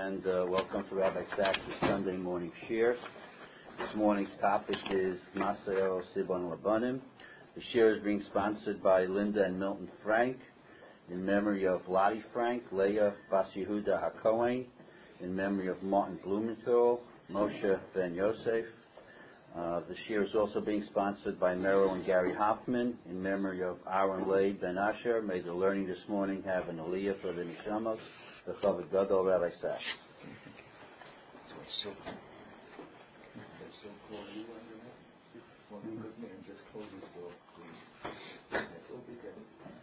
and welcome to Rabbi Sachs' Sunday morning shir. This morning's topic is Maseo Sibon Labanim. The shir is being sponsored by Linda and Milton Frank in memory of Lottie Frank, Leah Bas Yehuda HaKohen, in memory of Martin Blumenthal, Moshe Ben Yosef. The shir is also being sponsored by Merrill and Gary Hoffman in memory of Aaron Leib Ben Asher. May the learning this morning have an aliyah for the Neshamos, the Chavod Gadol, Rabbi Sachs. Just close this door, please. It will be good.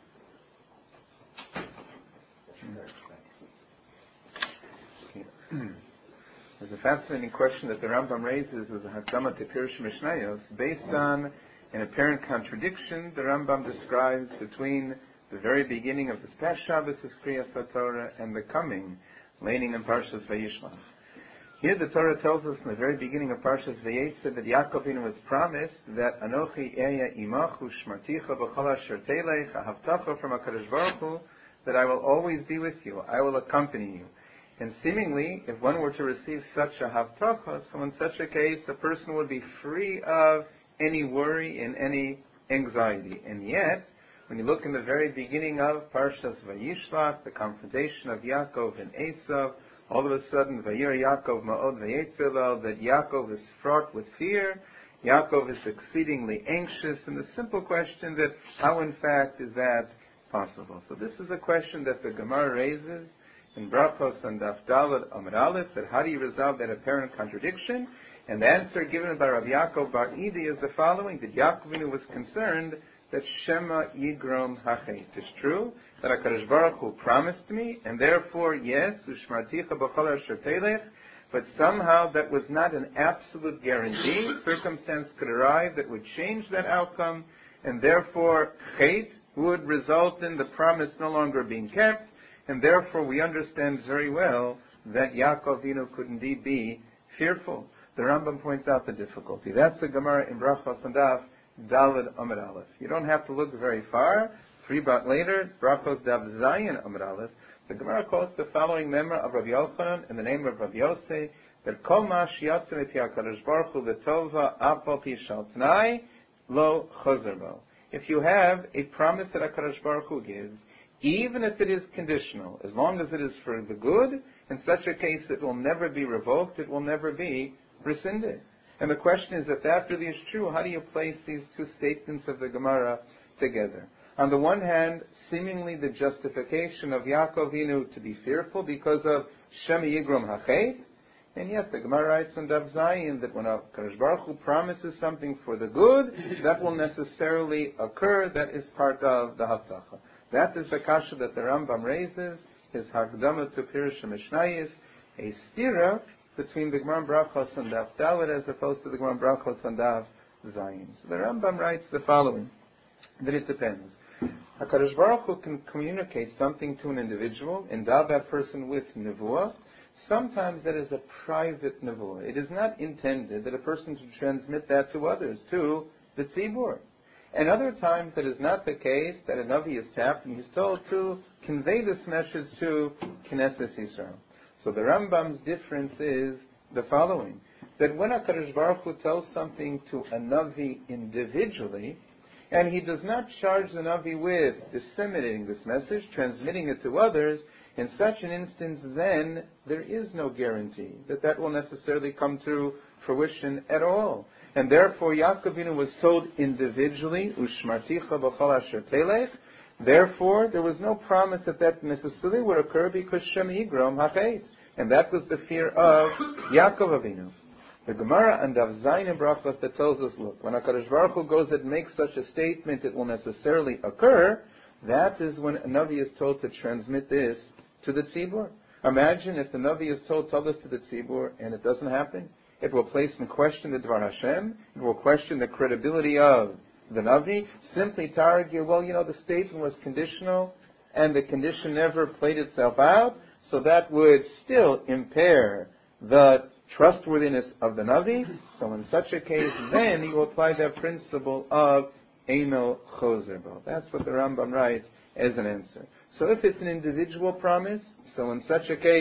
There's a fascinating question that the Rambam raises as a Hakdama to Pirush Mishnayos. Based on an apparent contradiction, the Rambam describes between the very beginning of this past Shabbos, Kriyas HaTorah, and the coming, laning in Parshas Vayishlach. Here the Torah tells us in the very beginning of Parshas Vayetze that Yaakov Avinu was promised that Anochi Eya Imachu Shmarticha B'chol Asher Telech, a Havtacha from HaKadosh Baruch Hu, that I will always be with you, I will accompany you. And seemingly, if one were to receive such a Havtacha, so in such a case, a person would be free of any worry and any anxiety. And yet, when you look in the very beginning of Parshas Vayishlach, the confrontation of Yaakov and Esav, all of a sudden, Vayir Yaakov Ma'od Vayetzelo, that Yaakov is fraught with fear, Yaakov is exceedingly anxious, and the simple question that how in fact is that possible? So this is a question that the Gemara raises in Brachos and Daf Daled Amud Aleph, that how do you resolve that apparent contradiction? And the answer given by Rabbi Yaakov Bar Idi is the following, that Yaakov Avinu was concerned that Shema Yigrom Hachet. It's true that HaKadosh Baruch Hu promised me, and therefore, yes, Ushmarticha B'chol Asher Telech, but somehow that was not an absolute guarantee. Circumstance could arrive that would change that outcome, and therefore, Chet would result in the promise no longer being kept, and therefore we understand very well that Yaakov Avinu could indeed be fearful. The Rambam points out the difficulty. That's the Gemara in Brachos and Daf Daled Amud Aleph. You don't have to look very far. 3 bot later, Brachos Daf Zayin Amud Aleph, the Gemara quotes the following member of Rabbi Yochanan in the name of Rabbi Yosef, that Kol Ma Shiyatzim Et HaKadosh Baruch Hu L'Tova Apal Pi Shal Tnai Lo Chozer Bo. If you have a promise that HaKadosh Baruch Hu gives, even if it is conditional, as long as it is for the good, in such a case it will never be revoked, it will never be rescinded. And the question is, if that really is true, how do you place these two statements of the Gemara together? On the one hand, seemingly the justification of Yaakov Avinu to be fearful because of Shema Yigrom Hachet, and yet the Gemara writes in Daf Zayin that when HaKadosh Baruch Hu promises something for the good, that will necessarily occur. That is part of the Havtacha. That is the kasha that the Rambam raises, his Hakdama to Pirush Mishnayos, a stira between the Gemara Brachos and Daf Daled as opposed to the Gemara Brachos and Daf Zayin. So the Rambam writes the following, that it depends. HaKadosh Baruch Hu can communicate something to an individual, endow that person with nevuah. Sometimes that is a private nevuah. It is not intended that a person should transmit that to others, to the tzibur. And other times that is not the case, that a Navi is tapped and he's told to convey this message to Knesset Yisrael. So the Rambam's difference is the following, that when HaKadosh Baruch Hu tells something to a Navi individually, and he does not charge the Navi with disseminating this message, transmitting it to others, in such an instance then there is no guarantee that that will necessarily come to fruition at all. And therefore Yaakov Avinu was told individually, Ushmarticha B'chol Asher Telech, therefore there was no promise that that necessarily would occur because Shema Yigrom Hachet. And that was the fear of Yaakov Avinu. The Gemara and Daf Zayin and Brachos that tells us, look, when HaKadosh Baruch Hu goes and makes such a statement, it will necessarily occur. That is when a Navi is told to transmit this to the Tzibur. Imagine if the Navi is told, tell this to the Tzibur, and it doesn't happen. It will place in question the Dvar Hashem. It will question the credibility of the Navi. Simply to argue, well, the statement was conditional, and the condition never played itself out, so that would still impair the trustworthiness of the Navi. So in such a case, then you apply that principle of Eino Chozer Bo. That's what the Rambam writes as an answer. So if it's an individual promise, so in such a case,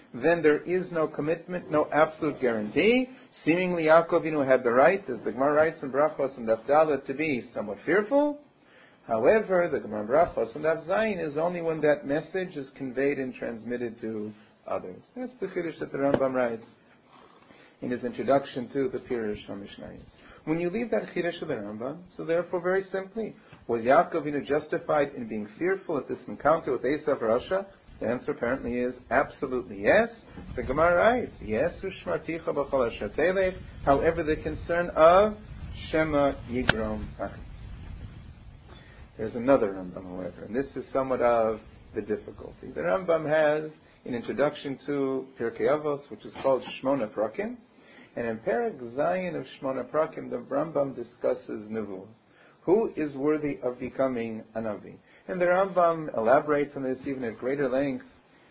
then there is no commitment, no absolute guarantee. Seemingly Yaakov Avinu had the right, as the Gemara writes in Brachos and Daf Dalet, to be somewhat fearful. However, the Gemara Brachos and Daf Zayin is only when that message is conveyed and transmitted to others. That's the Chiddush that the Rambam writes in his introduction to the Pirush HaMishnayos. When you leave that Chiddush of the Rambam, so therefore very simply, was Yaakov Avinu justified in being fearful at this encounter with Esav Rasha? The answer apparently is absolutely yes. The Gemara writes, yes, ushmarticha b'chol asher telech. However, the concern of Shema Yigrom Achim. There's another Rambam, however, and this is somewhat of the difficulty. The Rambam has an introduction to Pirkei Avos, which is called Shmona Prakim, and in Perek Zayin of Shmona Prakim, the Rambam discusses Nevuah. Who is worthy of becoming a Navi? And the Rambam elaborates on this even at greater length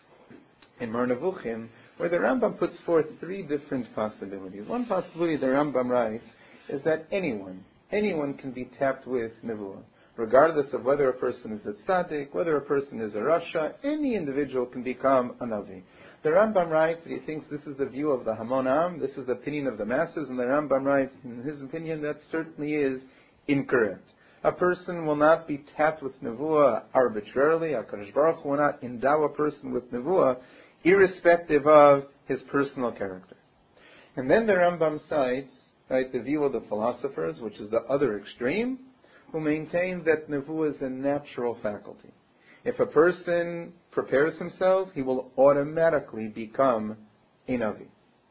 in Mor Nevuchim, where the Rambam puts forth three different possibilities. One possibility the Rambam writes is that anyone can be tapped with Nevuah. Regardless of whether a person is a tzaddik, whether a person is a rasha, any individual can become a Navi. The Rambam writes that he thinks this is the view of the Hamon Am, this is the opinion of the masses, and the Rambam writes, in his opinion, that certainly is incorrect. A person will not be tapped with Nevuah arbitrarily. HaKadosh Baruch Hu will not endow a person with Nevuah irrespective of his personal character. And then the Rambam cites the view of the philosophers, which is the other extreme, who maintain that Nevuah is a natural faculty. If a person prepares himself, he will automatically become a Navi.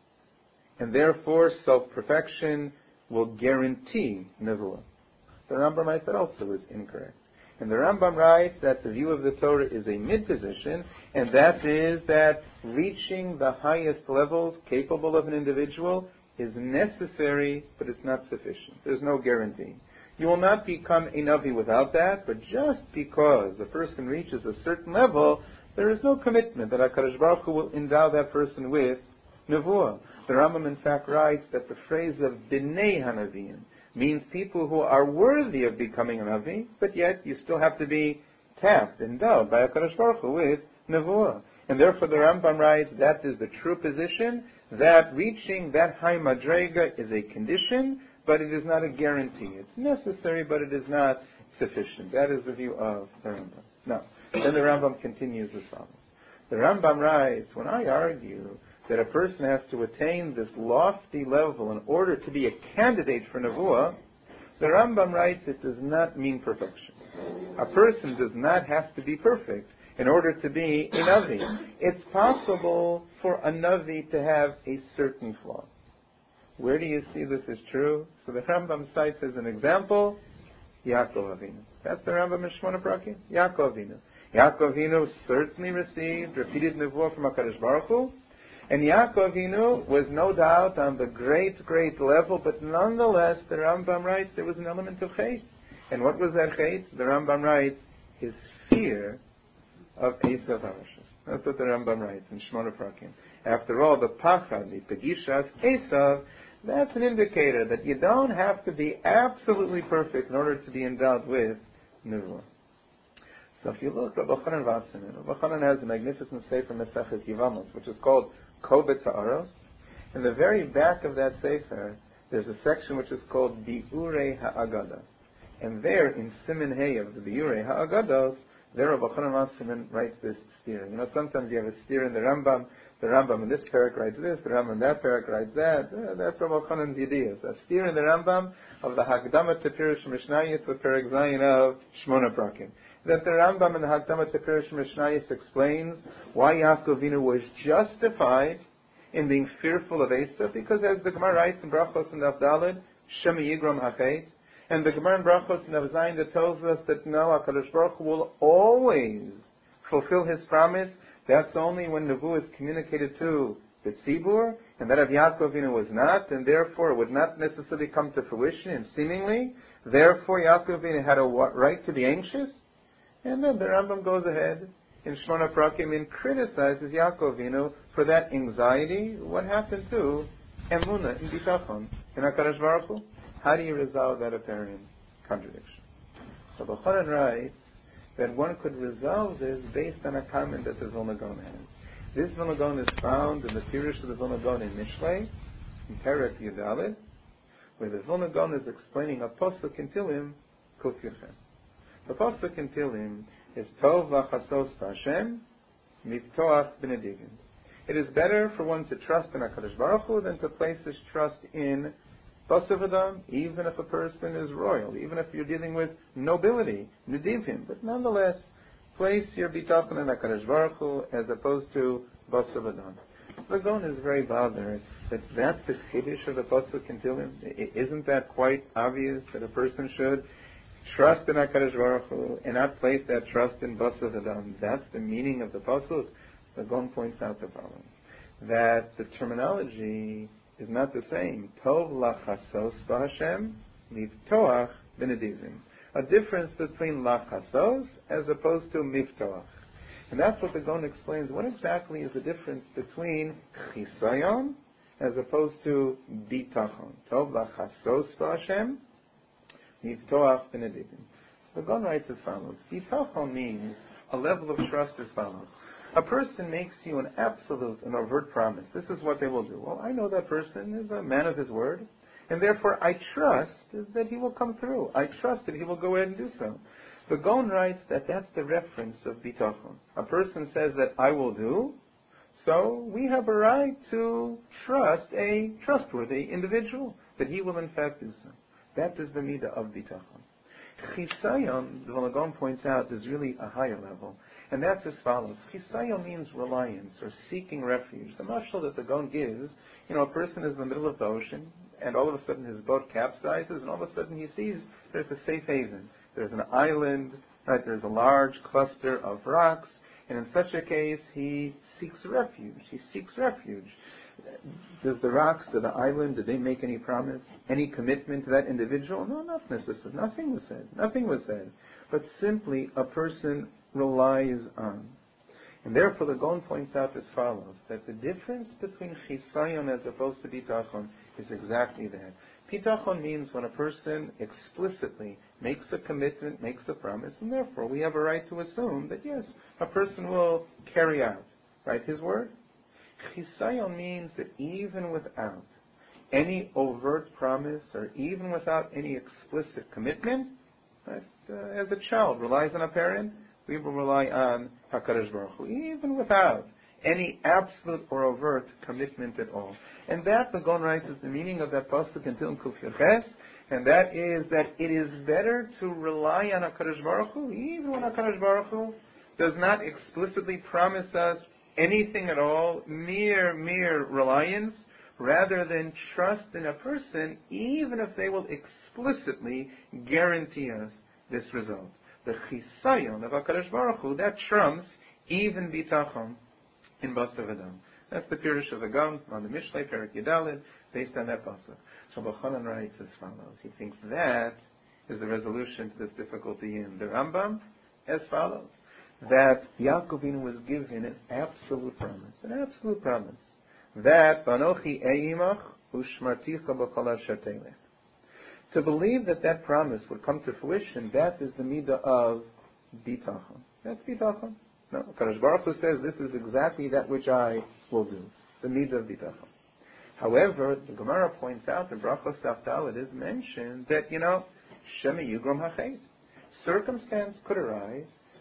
And therefore, self-perfection will guarantee Nevuah. The Rambam writes that also is incorrect. And the Rambam writes that the view of the Torah is a mid-position, and that is that reaching the highest levels capable of an individual is necessary, but it's not sufficient. There's no guarantee. You will not become a Navi without that, but just because a person reaches a certain level, there is no commitment that HaKadosh Baruch Hu will endow that person with Nevuah. The Rambam in fact writes that the phrase of B'nei HaNavim means people who are worthy of becoming a Navi, but yet you still have to be tapped, endowed by HaKadosh Baruch Hu with Nevuah. And therefore the Rambam writes that is the true position, that reaching that high madrega is a condition, but it is not a guarantee. It's necessary, but it is not sufficient. That is the view of the Rambam. Now, then the Rambam continues as follows. The Rambam writes, when I argue that a person has to attain this lofty level in order to be a candidate for Nevuah, the Rambam writes it does not mean perfection. A person does not have to be perfect in order to be a Navi. It's possible for a Navi to have a certain flaw. Where do you see this is true? So the Rambam cites as an example, Yaakov Avinu. That's the Rambam in Shmona Prakim. Yaakov Avinu. Yaakov Avinu certainly received repeated Nevuah from HaKadosh Baruch Hu, and Yaakov Avinu was no doubt on the great, great level, but nonetheless, the Rambam writes, there was an element of hate. And what was that hate? The Rambam writes, his fear of Esav Harashas. That's what the Rambam writes in Shmona Prakim. After all, the Pachad, the Pegishas Esav, that's an indicator that you don't have to be absolutely perfect in order to be endowed with Nevuah. So if you look at Rabbi Chanan Wasserman, Rabbi Chanan has a magnificent sefer Maseches Yevamos, which is called Kovetz Ha'aros. In the very back of that sefer, there's a section which is called Biurei Ha'agada. And there, in Siman Hey of the Biurei Ha'agados, there Rabbi Chanan Wasserman writes this steer. You know, sometimes you have a steer in the Rambam in this parak writes this, the Rambam in that parak writes that. That's Rabbi Chanan's ideas. A steer in the Rambam of the Hakdama to Pirush Mishnayos with Perek Zayin of Shmona Prakim. That the Rambam in the Hakdama to Pirush Mishnayos explains why Yaakov Avinu was justified in being fearful of Esav, because as the Gemara writes in Brachos and Avdalad, Shema Yigrom Hachet, and the Gemara in Brachos and Avzayin that tells us that no, HaKadosh Baruch Hu will always fulfill His promise. That's only when Nevuah is communicated to the Tzibur, and that of Yaakov Avinu was not, and therefore it would not necessarily come to fruition, and seemingly, therefore Yaakov Avinu had a right to be anxious. And then the Rambam goes ahead in Shmona Prakim and criticizes Yaakov Avinu for that anxiety. What happened to Emunah in Bitachon in HaKadosh Baruch Hu? How do you resolve that apparent contradiction? So the Chanan writes that one could resolve this based on a comment that the Vilna Gaon has. This Vilna Gaon is found in the Pirush of the Vilna Gaon in Mishlei, in Perek Yudalid, where the Vilna Gaon is explaining a pasuk in Tilim, Kuf Yurches. The pasuk in Tilim is Tov v'chasos b'Hashem mivtoach b'nedivim. It is better for one to trust in HaKadosh Baruch Hu than to place his trust in Basav Adam, even if a person is royal, even if you're dealing with nobility, Nedivim. But nonetheless, place your bitachon in HaKadosh Baruch Hu as opposed to Basav Adam. The Gaon is very bothered that that's the chiddush of the pasuk in Tilim. Isn't that quite obvious that a person should trust in HaKadosh Baruch Hu and not place that trust in Basav Adam? That's the meaning of the pasuk. The Gaon points out the following, that the terminology is not the same. Tov lachasos b'Hashem mivtoach b'nedivim. A difference between lachasos as opposed to mivtoach. And that's what the Gaon explains. What exactly is the difference between chisayon as opposed to bitachon? Tov lachasos b'Hashem mivtoach b'nedivim. So the Gaon writes as follows. Bitachon means a level of trust as follows. A person makes you an absolute and overt promise. This is what they will do. Well, I know that person is a man of his word, and therefore I trust that he will come through. I trust that he will go ahead and do so. The Gaon writes that that's the reference of bitachon. A person says that I will do, so we have a right to trust a trustworthy individual, that he will in fact do so. That is the midah of bitachon. Chisayon, the Vilna Gaon points out, is really a higher level. And that's as follows. Chisayon means reliance or seeking refuge. The mashal that the Gaon gives, a person is in the middle of the ocean, and all of a sudden his boat capsizes, and all of a sudden he sees there's a safe haven. There's an island, right? There's a large cluster of rocks, and in such a case he seeks refuge. Does the rocks, to the island, did they make any promise, any commitment to that individual? No, not necessarily. Nothing was said. But simply a person relies on. And therefore the Gaon points out as follows, that the difference between chisayon as opposed to bitachon is exactly that. Bitachon means when a person explicitly makes a commitment, makes a promise, and therefore we have a right to assume that yes, a person will carry out, right, his word. Chisayon means that even without any overt promise or even without any explicit commitment, right, as a child relies on a parent, we will rely on HaKadosh Baruch Hu, even without any absolute or overt commitment at all. And that, the Gaon writes, is the meaning of that pasuk in Tilim Kuf Yurches, and that is that it is better to rely on HaKadosh Baruch Hu, even when HaKadosh Baruch Hu does not explicitly promise us anything at all, mere reliance, rather than trust in a person, even if they will explicitly guarantee us this result. The chisayon of HaKadosh Baruch Hu, that trumps even bitachon in Basav Adam. That's the Pirush of the Gaon on the Mishlei, Perek Yudalid, based on that pasuk. So Bachanan writes as follows. He thinks that is the resolution to this difficulty in the Rambam as follows. That Yaakov Avinu was given an absolute promise, that Banochi Eimach Ushmarticha B'Kol Asher Telech. To believe that promise would come to fruition, that is the midah of bitachon. That's bitachon. No, Kadosh Baruch Hu says this is exactly that which I will do. The midah of bitachon. However, the Gemara points out in Brachos Safdal it is mentioned that Shema Yugrom Hachet. Circumstance could arise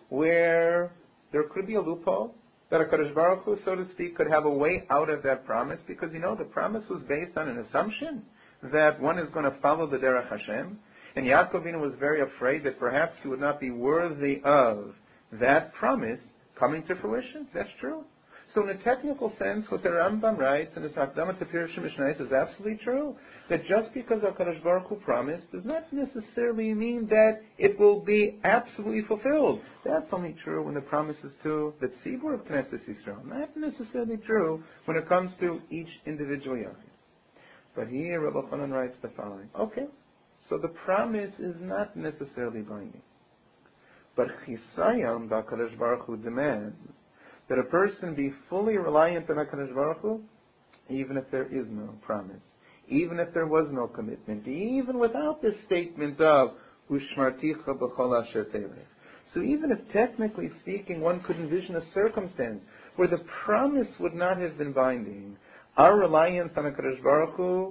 where there could be a loophole that a Kadosh Baruch Hu, so to speak, could have a way out of that promise because the promise was based on an assumption that one is going to follow the Derech Hashem, and Yaakov Avinu was very afraid that perhaps he would not be worthy of that promise coming to fruition. That's true. So in a technical sense, what the Rambam writes in his Hakdama to Pirush Mishnayos is absolutely true. That just because HaKadosh Baruch Hu promised does not necessarily mean that it will be absolutely fulfilled. That's only true when the promise is to the Tzibur of Knesset Yisrael. Not necessarily true when it comes to each individual Yachid. But here Rabbi Chanan writes the following. Okay, so the promise is not necessarily binding. But Chisayon HaKadosh Baruch Hu demands that a person be fully reliant on HaKadosh Baruch Hu, even if there is no promise, even if there was no commitment, even without this statement of Ushmarticha B'Chol Asher Telech. So even if technically speaking one could envision a circumstance where the promise would not have been binding, our reliance on HaKadosh Baruch Hu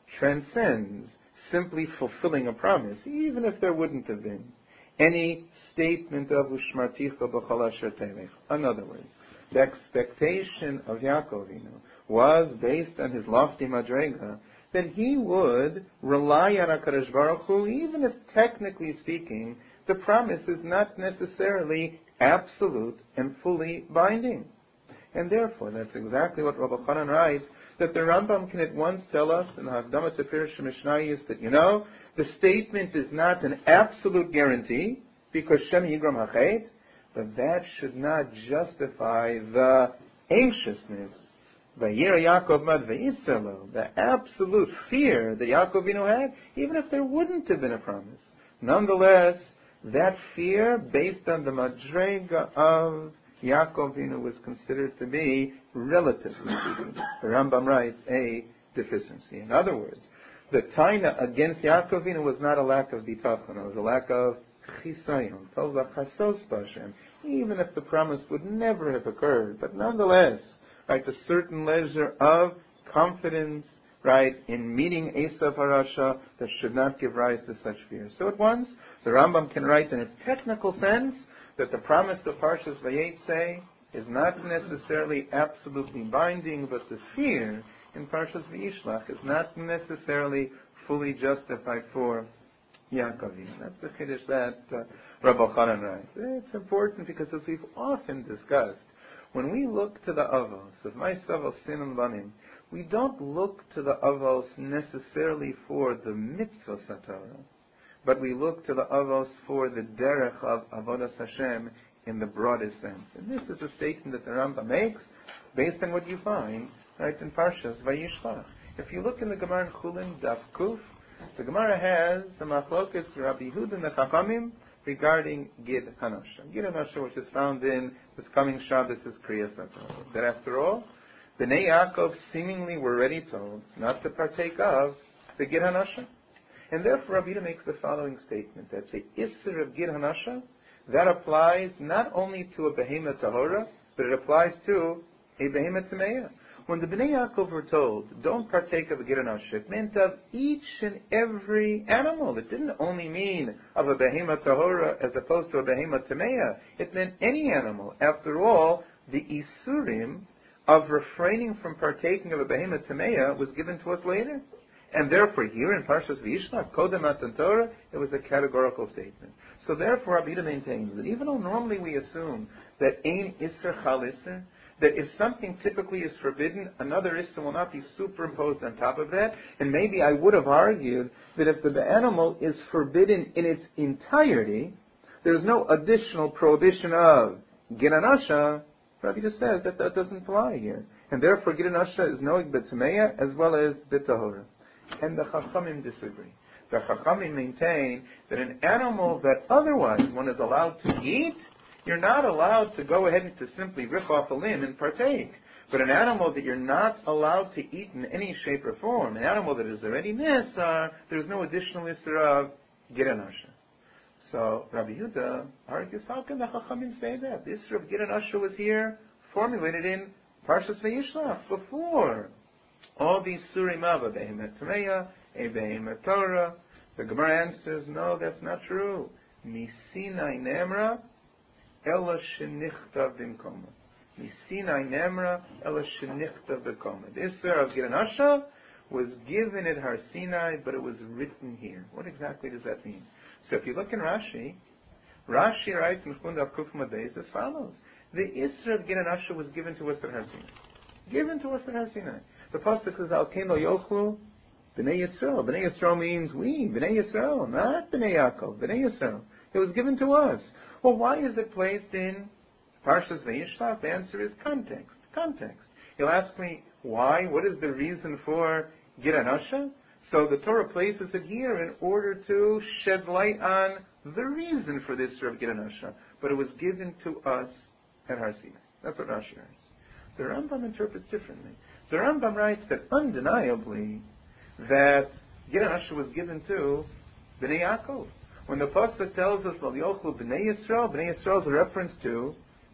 transcends simply fulfilling a promise, even if there wouldn't have been any statement of Ushmarticha b'chol asher telech. In other words, the expectation of Yaakov was based on his lofty madrega that he would rely on HaKadosh Baruch Hu, even if technically speaking, the promise is not necessarily absolute and fully binding. And therefore, that's exactly what Rabbi Chanan writes, that the Rambam can at once tell us in Hakdama to Pirush Mishnayos that, the statement is not an absolute guarantee, because Shem Yigram Hachet, but that should not justify the anxiousness, Vayira Yaakov Mad Vayitzelo, the absolute fear that Yaakov had, even if there wouldn't have been a promise. Nonetheless, that fear, based on the madrega of Yaakov was considered to be, relatively speaking, the Rambam writes, a deficiency. In other words, the taina against Yaakov was not a lack of bitachon, it was a lack of chisayon, tova chasos b'Hashem, even if the promise would never have occurred. But nonetheless, right, a certain leisure of confidence, right, in meeting Esav Harasha that should not give rise to such fear. So at once, the Rambam can write in a technical sense that the promise of Parshas Vayetze is not necessarily absolutely binding, but the fear in Parshas Vayishlach is not necessarily fully justified for Yaakov. That's the Kiddush that Rabbi Chanan writes. It's important because, as we've often discussed, when we look to the avos of Ma'asav Sin and Banim, we don't look to the avos necessarily for the mitzvah satorah, but we look to the avos for the derech of avodas Hashem in the broadest sense. And this is a statement that the Rambam makes based on what you find right in Parshas Vayishlach. If you look in the Gemara in Chulin Daf Kuf, the Gemara has the machlokas Rabbi Yehuda and the Chachamim regarding Gid Hanasha. Gid Hanasha, which is found in this coming Shabbos, is Kriyas HaTorah. That after all, Bnei Yaakov seemingly were already told not to partake of the Gid Hanasha. And therefore Rabbi Yehuda makes the following statement, that the Isser of Gid Hanasha, that applies not only to a Behemah Tahora, but it applies to a Behemah Tameya. When the Bnei Yaakov were told, don't partake of a Gid Hanasha, it meant of each and every animal. It didn't only mean of a Behemah Tahora as opposed to a Behemah Tameya. It meant any animal. After all, the Isurim of refraining from partaking of a Behemah Tameya was given to us later. And therefore here in Parshas Vayishlach, Kodem Matan Torah, it was a categorical statement. So therefore Rabbi Yehuda maintains that even though normally we assume that Ein Isser Chal Isser, that if something typically is forbidden, another Isser will not be superimposed on top of that. And maybe I would have argued that if the animal is forbidden in its entirety, there's no additional prohibition of Gid Hanasha. Rabbi Yehuda says that that doesn't apply here. And therefore Gid Hanasha is knowing B'Tameya as well as B'Tahora. And the Chachamim disagree. The Chachamim maintain that an animal that otherwise one is allowed to eat, you're not allowed to go ahead and to simply rip off a limb and partake. But an animal that you're not allowed to eat in any shape or form, an animal that is already nisar, there's no additional isra of Gid Hanasha. So Rabbi Yehuda argues, how can the Chachamim say that? The isra of Gid Hanasha was here, formulated in Parshas Vayishlach, before all these surim of a Behemet Tameya, a Behemet Torah. The Gemara answers, no, that's not true. Misinai nemra, ela shenichtav bimkoma. Misinai nemra, ela shenichtav bimkoma. The Isser of Gid Hanasha was given at Har Sinai, but it was written here. What exactly does that mean? So if you look in Rashi writes in Chundav Kufma Beis as follows. The Isser of Gid Hanasha was given to us at Har Sinai. Given to us at Har Sinai. The pasuk says, "Al Keno Yochlu Bnei Yisrael." Bnei Yisrael means we, Bnei Yisrael, not Bnei Yaakov. Bnei Yisrael. It was given to us. Well, why is it placed in Parshas Vayishlach? The answer is context. Context. You'll ask me why. What is the reason for Gid Hanasha? So the Torah places it here in order to shed light on the reason for this of Gid Hanasha. But it was given to us at Har Sinai. That's what Rashi writes. The Rambam interprets differently. The Rambam writes that undeniably that Gid Hanasha was given to Bnei Yaakov. When the pasuk tells us, "Lo yochlu Bnei Yisrael," Bnei Yisrael is a reference to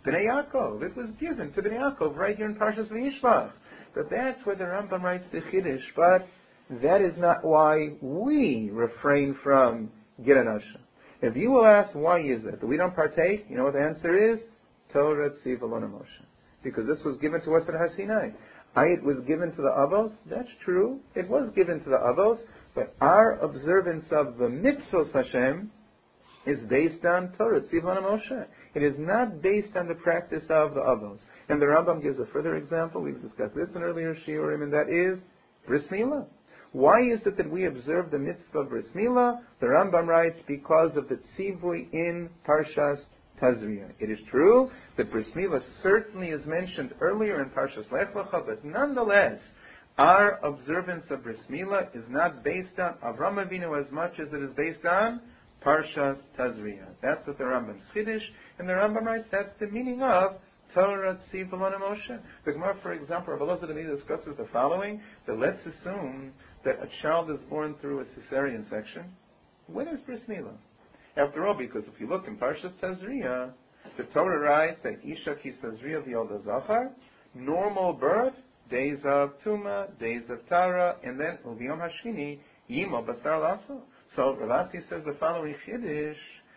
Bnei Yaakov. It was given to Bnei Yaakov right here in Parshas Vayishlach. But that's where the Rambam writes the Chiddush. But that is not why we refrain from Giran Asher. If you will ask why is it that we don't partake, you know what the answer is? Torah Tziv Alon Moshe. Because this was given to us at Har Sinai. It was given to the Avos. That's true. It was given to the Avos. But our observance of the mitzvos Hashem is based on Torah Tziv Alon Moshe. It is not based on the practice of the Avos. And the Rambam gives a further example. We've discussed this in earlier shiurim, and that is Bris Milah. Why is it that we observe the mitzvah of Bris Milah? The Rambam writes, because of the tzivui in Parshas Tazria. It is true that Bris Milah certainly is mentioned earlier in Parshas Lech Lecha, but nonetheless, our observance of Bris Milah is not based on Avram Avinu as much as it is based on Parshas Tazria. That's what the Rambam's Chiddush, and the Rambam writes that's the meaning of Torah Tziv Alon Moshe. The Gemara, for example, Rabbi Elazar discusses the following, that let's assume that a child is born through a cesarean section. When is Bris Milah? After all, because if you look in Parshas Tazria, the Torah writes that Isha ki Tazria v'yolda zachar, normal birth, days of Tuma, days of Tara, and then Uviyom Hashvini, Yimo Basar Lasso. So Ravasi says the following Chiddush,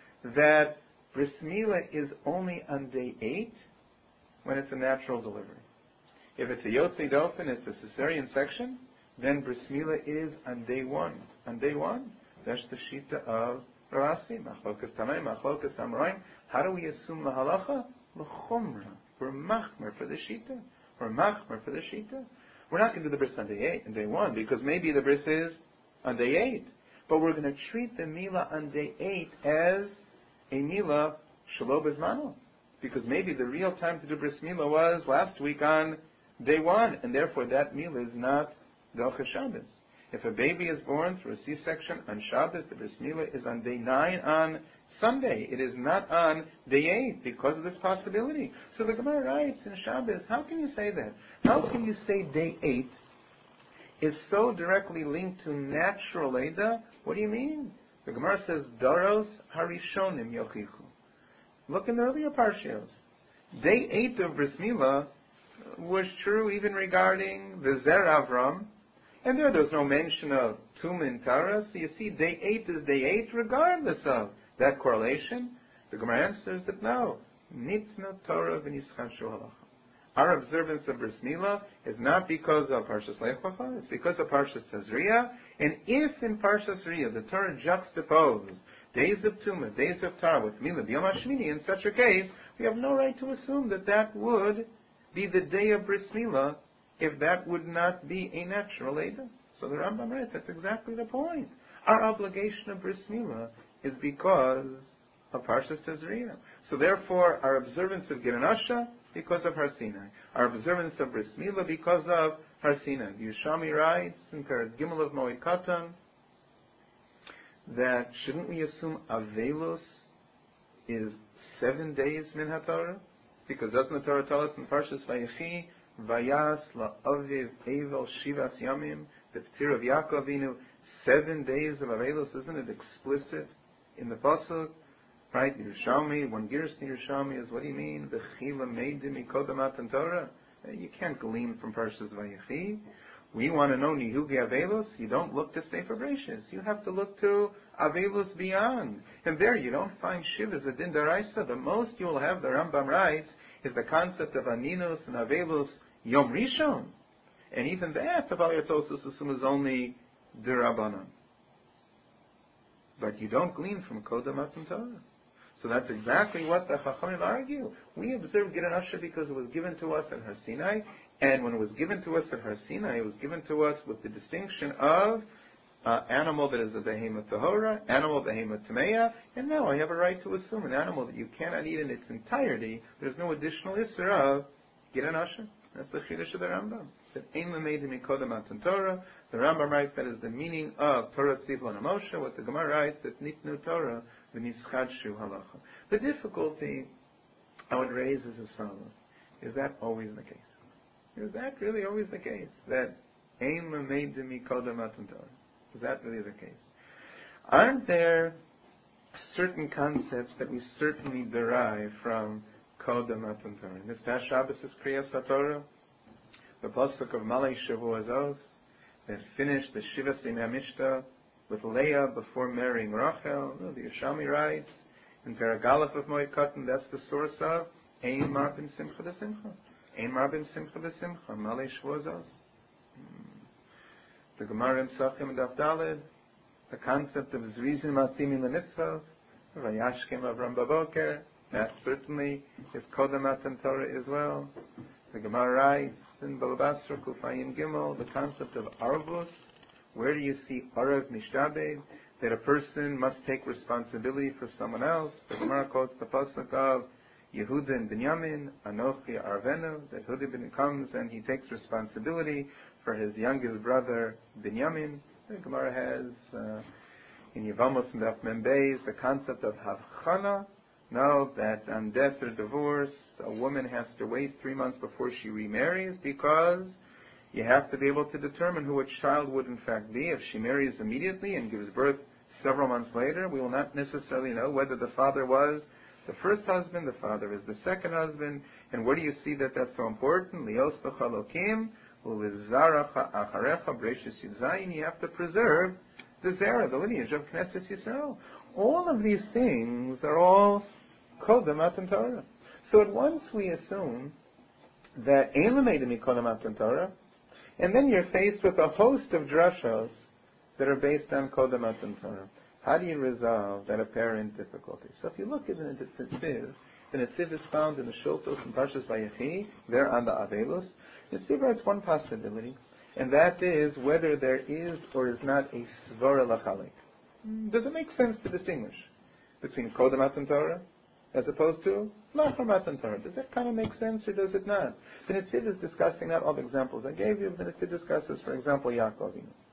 that Bris Milah is only on day 8 when it's a natural delivery. If it's a Yotzei Dofen, it's a cesarean section, then Bris Milah is on day 1. On day 1, that's the Shita of Ravasi, Machlokas Tamei, Machlokas Amoraim. How do we assume the halacha? L'chumra. We're machmer for the Shita. We're machmer for the Shita. We're not going to do the bris on day 8 and day 1, because maybe the bris is on day 8. But we're going to treat the Milah on day 8 as a Milah Shelo Bezmano. Because maybe the real time to do Bris Milah was last week on day 1, and therefore that Milah is not Docha Shabbos. If a baby is born through a C-section on Shabbos, the Bris Milah is on day 9 on Sunday. It is not on day 8 because of this possibility. So the Gemara writes in Shabbos, how can you say that? How can you say day 8 is so directly linked to natural Eidah? What do you mean? The Gemara says, Daros Harishonim Yochichu. Look in the earlier Parshios. Day 8 of Bris Milah was true even regarding the Zer Avram, and there's no mention of Tum and Tara. So you see, day 8 is day 8 regardless of that correlation. The Gemara answers that no. Nitna Torah v'nischashu halacha. Our observance of Bris Milah is not because of Parshas Lech Lecha, it's because of Parshas Tazria. And if in Parshas Tazria the Torah juxtaposes days of Tumah, days of Tara with Milah B'Yom HaShmini, in such a case, we have no right to assume that that would be the day of Bris Milah if that would not be a natural Eidah. So the Rambam writes, that's exactly the point. Our obligation of Bris Milah is because of Parshas Tazria. So therefore, our observance of Giran Asher, because of Har Sinai. Our observance of Bris Milah, because of Har Sinai. The Yerushalmi writes in Perek Gimel of Moed Katan that shouldn't we assume Avelus is 7 days min HaTorah? Because doesn't the Torah tell us in Parshas Vayechi, Vayas la'aviv evel shivas yamim, the P'tir of Yaakov Avinu, 7 days of Avelus, isn't it explicit in the Pasuk? Right, Yerushalmi, one Giras in Yerushalmi is, what do you mean? The Chila Meidim Ikodam Matan Torah? You can't glean from Parshas Vayechi. We want to know Nihugi Avelus. You don't look to Sefer Bereishis. You have to look to Avelus beyond. And there you don't find Shiv as a Din Daraisa. The most you will have, the Rambam writes, is the concept of Aninus and Avelus Yom Rishon. And even that, Taval Yatzosus assumes only Dirabanan. But you don't glean from Kodam Matan Torah. So that's exactly what the Chachamim argue. We observe Giran Asher because it was given to us at Har Sinai, and when it was given to us at Har Sinai, it was given to us with the distinction of animal that is a Behemah Tahora, animal Behemah Tameya, and now I have a right to assume an animal that you cannot eat in its entirety. There's no additional Isser of Giran Asher. That's the Chiddush of the Rambam. That Ein Lameidim Mikodam Matan Torah. The Rambam writes that is the meaning of Torah Tziv Alon Moshe. What the Gemara writes that Nitnu Torah v'nischadshu halacha. The difficulty I would raise is as follows: is that always the case? Is that really always the case? That Ein Lameidim Mikodam Matan Torah. Is that really the case? Aren't there certain concepts that we certainly derive from Kodem Matan Torah. This past Shabbos is Kriyas HaTorah, the pasuk of Malei Shavua Zos, that finished the Shiva Simei Mishta with Leah before marrying Rachel. The Yerushalmi writes in Paragalef of Moed Katan, that's the source of Ein Mar Ben Simcha de Simcha. Ein Mar Ben Simcha de Simcha. Malei Shavua Zos. The Gemara in Psachim and Daf Daled, the concept of Zrizim Matimin LeMitzvos, Vayashkem Avram Baboker, that certainly is Kodem Matan Torah as well. The Gemara writes in Balabasra Kufayim Gimel, the concept of Arvus. Where do you see Arav Mishtabed? That a person must take responsibility for someone else. The Gemara quotes the pasuk of Yehuda and Binyamin, Anochi Arvenu, that Yehuda comes and he takes responsibility for his youngest brother Binyamin. The Gemara has in Yevamos and Daf Mem Beis the concept of Havchana. Know that on death or divorce, a woman has to wait 3 months before she remarries, because you have to be able to determine who a child would in fact be. If she marries immediately and gives birth several months later, we will not necessarily know whether the father was the first husband, the father is the second husband. And where do you see that that's so important? Lios b'chalokim u'lizaracha acharecha b'reishis yudzayin. You have to preserve the zera, the lineage of Knesset Yisrael. All of these things are all Kodem Matan Torah. So at once we assume that Ein L'meida Mikodem Matan Torah, and then you're faced with a host of drashos that are based on Kodem Matan Torah. How do you resolve that apparent difficulty? So if you look at the Netziv, the Netziv is found in the Shultos and Parshas Vayechi, there on the Avelus. The Netziv writes one possibility, and that is whether there is or is not a Svara Lachalik. Does it make sense to distinguish between Kodem Matan Torah as opposed to Lachar Matan Torah? Does that kind of make sense, or does it not? The Netziv is discussing not all the examples I gave you. The Netziv discusses, for example, Yaakov.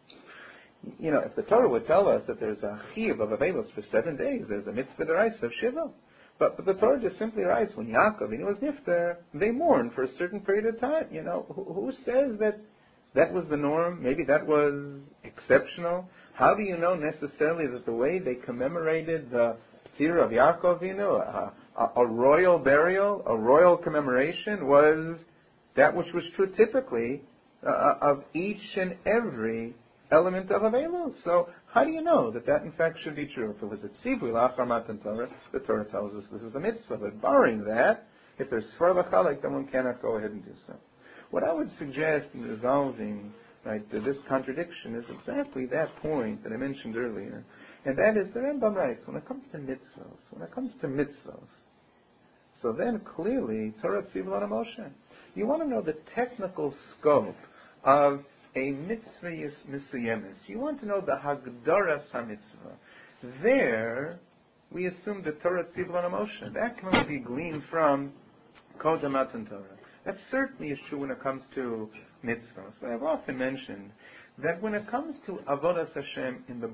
If the Torah would tell us that there's a chiyuv of Avelos for 7 days, there's a mitzvah deraisa of Shiva. But the Torah just simply writes, when Yaakov was nifter, they mourned for a certain period of time. Who says that was the norm? Maybe that was exceptional. How do you know necessarily that the way they commemorated the Tzira of Yaakov, a royal burial, a royal commemoration, was that which was true typically of each and every element of Avelos? So how do you know that in fact should be true? If it was a tzivui lachar matan Torah, the Torah tells us this is the mitzvah. But barring that, if there's svar lachalik, then one cannot go ahead and do so. What I would suggest in resolving this contradiction is exactly that point that I mentioned earlier, and that is the Rambam writes, when it comes to mitzvos, so then clearly Torah tzivul on Moshe. You want to know the technical scope of a mitzvah misuyemis. You want to know the hagdaras hamitzvah. There, we assume the Torah tzivul on Moshe. That can only be gleaned from Kodem Matan Torah. That certainly is true when it comes to mitzvahs. But I've often mentioned that when it comes to avodas Hashem in the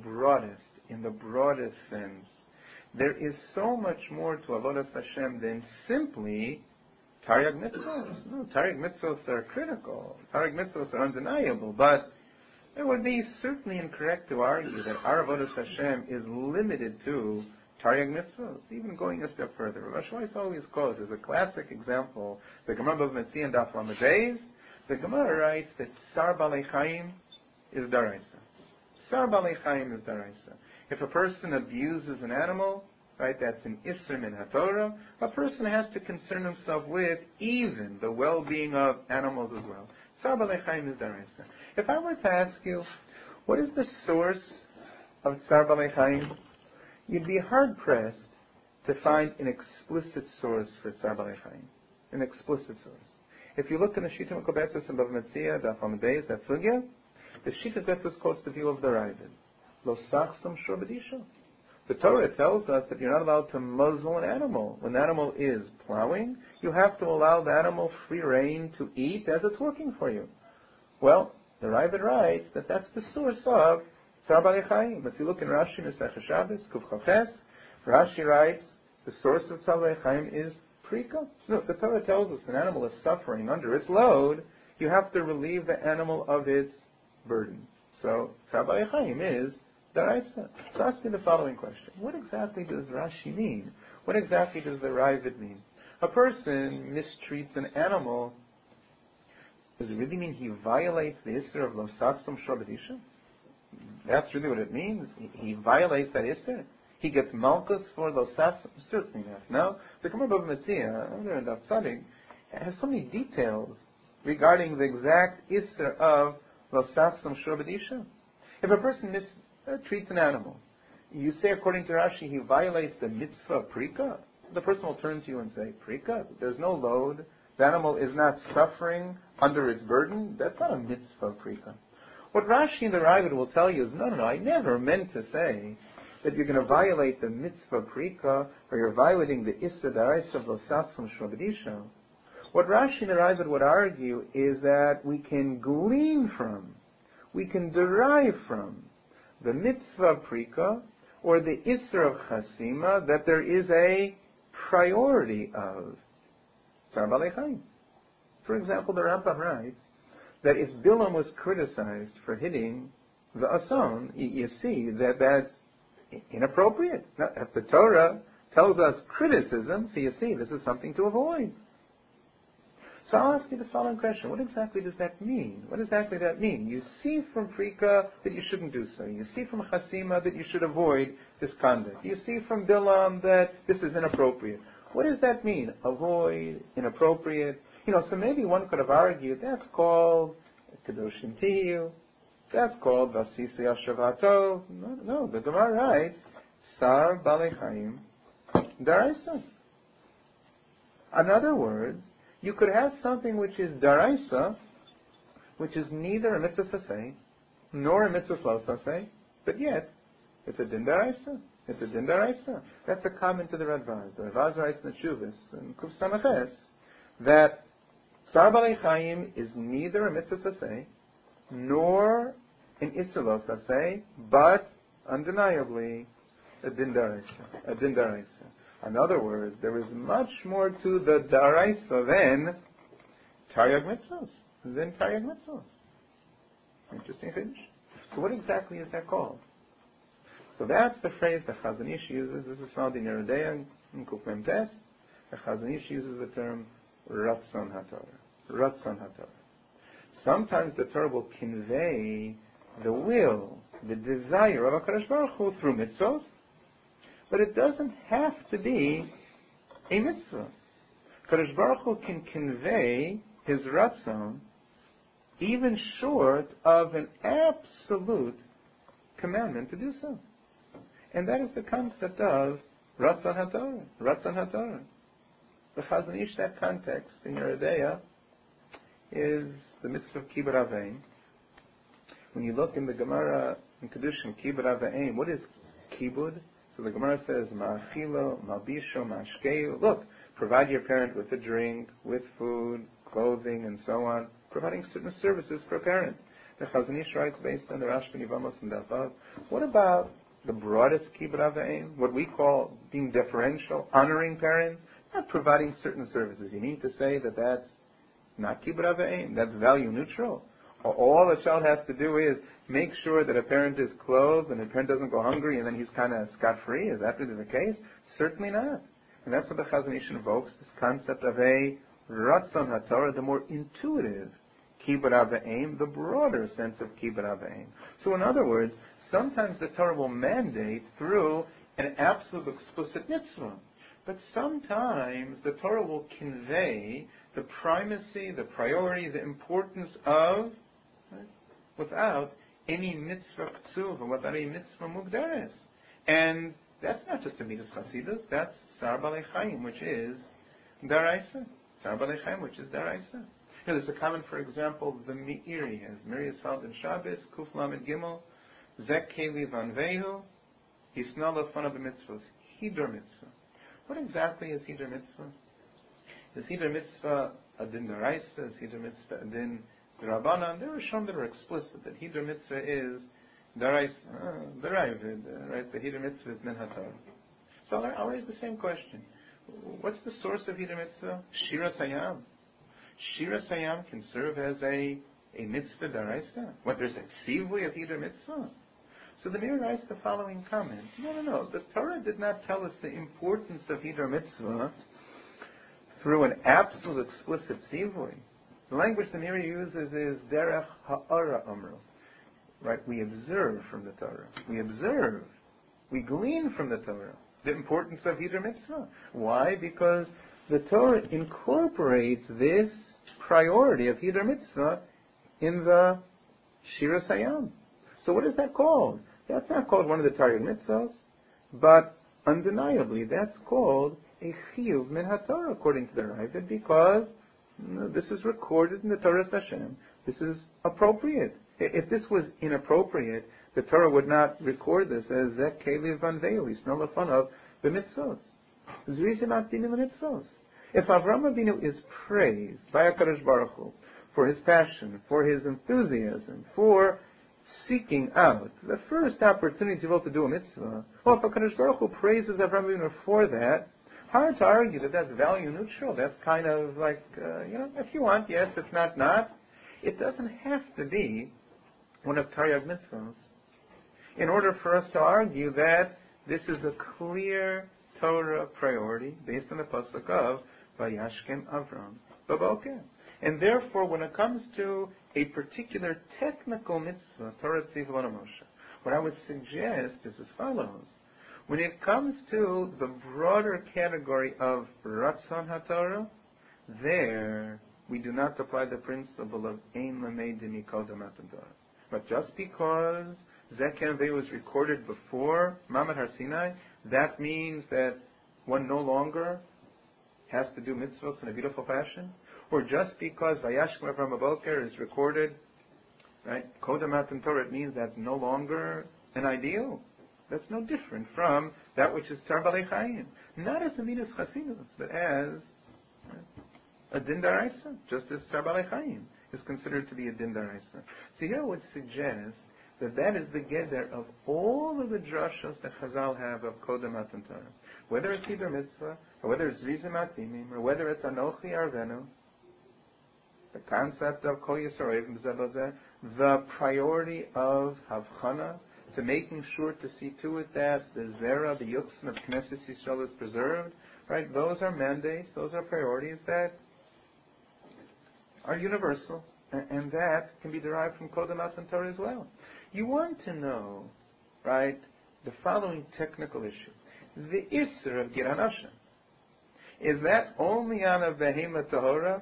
broadest sense, there is so much more to avodas Hashem than simply Taryag mitzvahs. No, Taryag mitzvahs are critical. Taryag mitzvahs are undeniable. But it would be certainly incorrect to argue that our avodas Hashem is limited to Taryag mitzvahs, even going a step further. Rav Shlois always quotes as a classic example the Gemara of Metzia and Daf Lamed Beis. The Gemara writes that Sar Balei Chaim is daraisa. Sar Balei Chaim is daraisa. If a person abuses an animal, that's an Isser min HaTorah, a person has to concern himself with even the well-being of animals as well. Sar Balei Chaim is daraisa. If I were to ask you, what is the source of Sar Balei Chaim? You'd be hard-pressed to find an explicit source for Sar Balei Chaim. An explicit source. If you look in the Shita Mekobetzes and Bava Metzia, Daf Lamed Beis, that sugya, the Shita Mekobetzes quotes the view of the Ravid. Lo sachsam shor b'disha. The Torah tells us that you're not allowed to muzzle an animal. When the animal is plowing, you have to allow the animal free rein to eat as it's working for you. Well, the Ravid writes that that's the source of Sar Balei Chaim. If you look in Rashi Mesechus Shabbos, Kuf Chafes, Rashi writes the source of Sar Balei Chaim is prika. No, the Torah tells us an animal is suffering under its load, you have to relieve the animal of its burden. So Sar Balei Chaim is daraisa. So ask me the following question: what exactly does Rashi mean? What exactly does the Ravid mean? A person mistreats an animal, does it really mean he violates the Isser of Lo Satzum Shor B'Disha? That's really what it means. He violates that Isser. He gets Malchus for Lo Satzum? Certainly not. No? The Gemara Bava Metzia, over in Daf Tzadik, has so many details regarding the exact Isser of Lo Satzum Shor B'Disha. If a person mistreats an animal, you say according to Rashi he violates the mitzvah of Prika, the person will turn to you and say, Prika, there's no load, the animal is not suffering under its burden, that's not a mitzvah of Prika. What Rashi and the Ravid will tell you is, no, I never meant to say that you're going to violate the mitzvah of Prika, or you're violating the Issa Daraisa of Lo Satzum Shor B'Disha. What Rashi and the Ravid would argue is that we can glean from, we can derive from the mitzvah of Prika, or the Isser of Chasima, that there is a priority of Tzar Balei Chaim. For example, the Rambam writes that if Bilam was criticized for hitting the Ason, you see that that's inappropriate. Now, if the Torah tells us criticism, so you see this is something to avoid. So I'll ask you the following question. What exactly does that mean? What exactly does that mean? You see from Prika that you shouldn't do so. You see from Chasima that you should avoid this conduct. You see from Bilam that this is inappropriate. What does that mean? Avoid, inappropriate. So maybe one could have argued that's called Kedoshim Tiyu. That's called Vasisi Ashavato. No, the Gemara writes, Sar Balei Chaim Daraisa. In other words, you could have something which is daraisa, which is neither a mitzvah saseh, nor a mitzvah lo saseh, but yet, it's a din daraisa. It's a din daraisa. That's a comment to the Radvaz. The Radvaz writes in the Shuvas, in Kuf Samaches, that Sar Balei Chaim is neither a mitzvah saseh, nor an isser lo saseh, but, undeniably, a din daraisa. A din daraisa. In other words, there is much more to the daraisa than Taryag mitzvahs. Interesting finish. So what exactly is that called? So that's the phrase that Chazon Ish uses. This is found in Yoreh Deah in Kuf Mem Tes. The Chazon Ish uses the term Ratzon HaTorah. Sometimes the Torah will convey the will, the desire of HaKadosh Baruch Hu through mitzvahs, but it doesn't have to be a mitzvah. Kadosh Baruch Hu can convey his ratzon even short of an absolute commandment to do so. And that is the concept of Ratzon HaTorah. The Chazon Ish, that context in Yoreh Deah is the mitzvah of Kibbud Av V'Eim. When you look in the Gemara in Kedushin, Kibbud Av V'Eim, what is Kibbud? So the Gemara says, Ma'achilo, Ma'bisho, Ma'ashkeu. Look, provide your parent with a drink, with food, clothing, and so on. Providing certain services for a parent. The Chazon Ish writes based on the Rashba Nivamos and Davav. What about the broadest Kibbud Av V'Eim? What we call being deferential, honoring parents, not providing certain services. You mean to say that that's not Kibbud Av V'Eim? That's value neutral? All a child has to do is make sure that a parent is clothed and a parent doesn't go hungry and then he's kind of scot-free. Is that really the case? Certainly not. And that's what the Chazon Ish invokes, this concept of a Ratzon HaTorah, the more intuitive Kibbud Av V'Eim, the broader sense of Kibbud Av V'Eim. So in other words, sometimes the Torah will mandate through an absolute explicit mitzvah. But sometimes the Torah will convey the primacy, the priority, the importance of, without any mitzvah k'tzuva, without any mitzvah mugdares. And that's not just a midas chasidus, that's Sar Balei Chaim, which is daraisa. There's a comment, for example, the Meiri has. Meiri is found in Shabbos, Kuf Lamed Gimel, Zek Keli Van Vehu, Hisna Lefana B'mitzvahs, Hidur Mitzvah. What exactly is Hidur Mitzvah? Is Hidur Mitzvah a din daraisa? Is Hidur Mitzvah a din Rabbanan? There are some that are explicit that Hidur Mitzvah is daraisa, the Ravid, right? The Hidur Mitzvah is min haTorah. So I'll raise the same question. What's the source of Hidur Mitzvah? Shira Sayam. Shira Sayam can serve as a mitzvah daraisa. What, there's a tzivui of Hidur Mitzvah? So the Meiri writes the following comment. No. The Torah did not tell us the importance of Hidur Mitzvah through an absolute explicit tzivui. The language the Meiri uses is derech ha'ara amru. Right? We observe from the Torah. We observe. We glean from the Torah the importance of Hidur Mitzvah. Why? Because the Torah incorporates this priority of Hidur Mitzvah in the Shiras Hayam. So what is that called? That's not called one of the Targum Mitzvahs, but undeniably that's called a Chiyuv Min HaTorah according to the Ravid, because this is recorded in the Torah Hashem. This is appropriate. If this was inappropriate, the Torah would not record this as Zek Kelev Van Veil, Yisno Lefanov, the mitzvos. Zrizimat Dinim mitzvos. If Avram Avinu is praised by HaKadosh Baruch Hu for his passion, for his enthusiasm, for seeking out the first opportunity to be able to do a mitzvah, well, if HaKadosh Baruch Hu praises Avram Avinu for that, hard to argue that that's value neutral. That's kind of like, if you want, yes, if not, not. It doesn't have to be one of Taryag mitzvahs in order for us to argue that this is a clear Torah priority based on the pasuk of Vayashkem Avram Baboker. And therefore, when it comes to a particular technical mitzvah, Torah Tziv Lana Moshe, what I would suggest is as follows. When it comes to the broader category of Ratzon HaTorah, there we do not apply the principle of Ein Lamed Mikodem Matan Torah. But just because Zek Vei was recorded before Mamad Har Sinai, that means that one no longer has to do mitzvahs in a beautiful fashion? Or just because Vayashkem Avram Aboker is recorded, right, Kodem Matan Torah, it means that's no longer an ideal? That's no different from that which is Tzar Balei Chayim. Not as a midas chasidus, but as a din daraisa, just as Tzar Balei Chayim is considered to be a din daraisa. So here I would suggest that that is the geder of all of the drashos that Chazal have of Kodem Matan Torah. Whether it's Hidur Mitzvah, or whether it's Zrizim Atimim, or whether it's Anochi Arvenu, the concept of Kol Yisrael B'Zeh, the priority of Havchana, to making sure to see to it that the Zera, the Yuchsin of Knesset Yisrael is preserved, right? Those are mandates, those are priorities that are universal, and that can be derived from Kodem Matan Torah as well. You want to know, right, the following technical issue. The Isser of Giranasha, is that only on a Behemoth Tahora,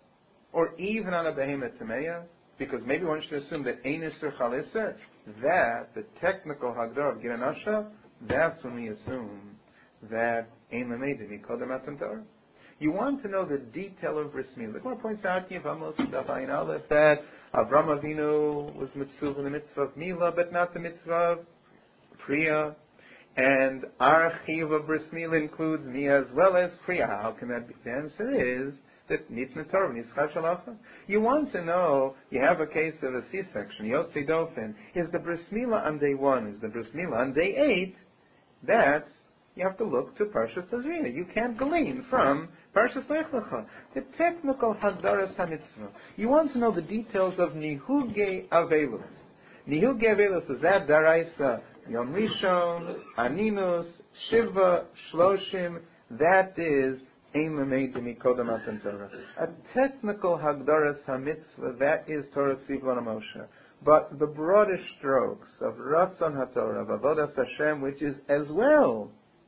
or even on a Behemoth Tameya? Because maybe one should assume that Ein Isser Chal Isser, that, the technical Hagdar of Giranasha, that's when we assume that Ein Lamed Mikodem Matan Torah. You want to know the detail of Bris Milah. The Gemara points out to you, that Avram Avinu was mitzvah in the mitzvah of Milah, but not the mitzvah of Priya. And our Chiv of Bris Milah includes Milah as well as Priya. How can that be? The answer is that Nitna Torah, Nischad Shalacha. You want to know, you have a case of a C-section, Yotzi Dofen. Is the Bris Milah on day 1? Is the Bris Milah on day 8? That's, you have to look to Parshas Tazrina. You can't glean from Parshas Lech Lecha. The technical Hagdaras HaMitzvah. You want to know the details of Nihuge Avelus. Nihuge Avelus is that Daraisa, Yom Rishon, Aninus, Shiva, Shloshim. That is Ein Lamed Mikodem Matan Torah. A technical Hagdaras HaMitzvah, that is Torah Tziv Lana Moshe. But the broadest strokes of Ratzon HaTorah, of Avodas Hashem, which is as well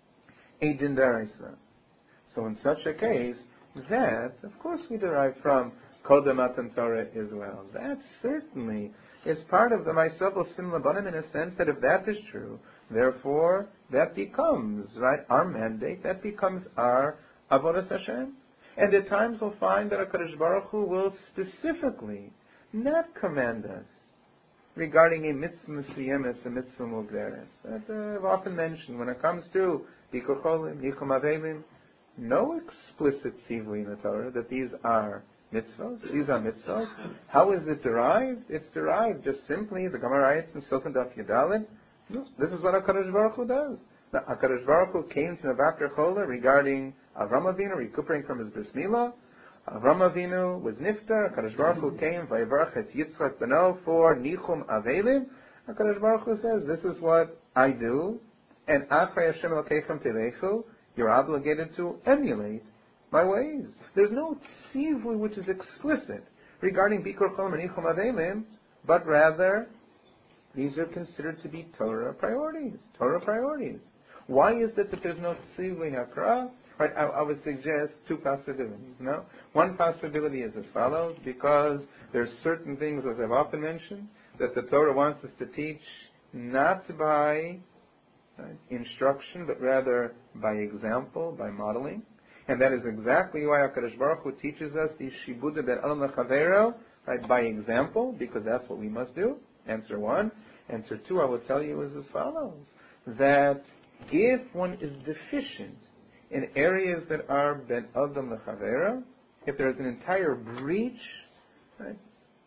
a din daraisa. So in such a case, that, of course, we derive from Kodem Matan Torah as well. That certainly is part of the Ma'aseh Sim Labanim in a sense that if that is true, therefore, that becomes, right, our mandate, that becomes our Avodas Hashem. And at times we'll find that HaKadosh Baruch Hu will specifically not command us regarding a mitzvah mesiyemes, a mitzvah mugderes. That I've often mentioned when it comes to Bikuch Cholim, Nichum Avelim, no explicit tzivui in the Torah that these are mitzvahs. These are mitzvahs. How is it derived? It's derived just simply, the Gemara writes in Sotah Daf Yudalid, no, this is what HaKadosh Baruch Hu does. Now, HaKadosh Baruch Hu came to Nevaker Chola regarding Avram Avinu recuperating from his bris milah. Avram Avinu was niftar. HaKadosh Baruch Hu came Vayivarach et Yitzchak Beno for Nichum Avelim. HaKadosh Baruch Hu says, this is what I do, and Achrei Hashem Elokeichem Telechu, you're obligated to emulate my ways. There's no tzivui which is explicit regarding Bikor Cholim and Nichum Avelim, but rather these are considered to be Torah priorities. Torah priorities. Why is it that there's no tzivui hakra? Right, I would suggest two possibilities. No, one possibility is as follows: because there's certain things, as I've often mentioned, that the Torah wants us to teach not by instruction, but rather by example, by modeling, and that is exactly why HaKadosh Baruch Hu teaches us the shibuda ben alam lechavero, right, by example, because that's what we must do. Answer one. Answer two, I will tell you, is as follows: that if one is deficient in areas that are ben adam lechavera, if there is an entire breach, right,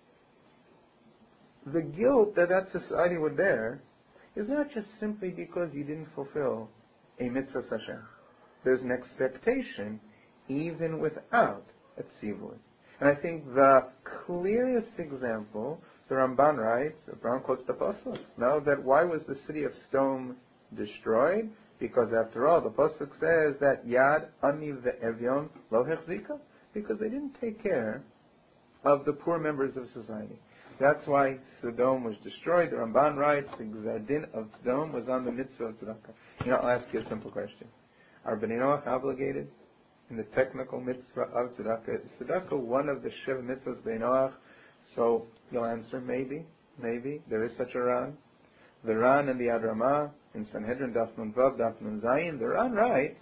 the guilt that society would bear is not just simply because you didn't fulfill a mitzvah Hashem. There's an expectation even without a tzivui. And I think the clearest example, the Ramban writes, the Ramban quotes the Pasuk, now that why was the city of Stone destroyed? Because after all, the Pasuk says that Yad Ani ve'Evyon lo hechzika, because they didn't take care of the poor members of society. That's why Sodom was destroyed. The Ramban writes the Gzardin of Sodom was on the mitzvah of tzedakah. I'll ask you a simple question. Are Bnei Noach obligated in the technical mitzvah of tzedakah? Is tzedakah one of the Shev mitzvahs Bnei Noach? So you'll answer, maybe. There is such a Ran. The Ran and the Ad Ramah in Sanhedrin, Daf Nun Vav, Daf Nun Zayin, the Ran writes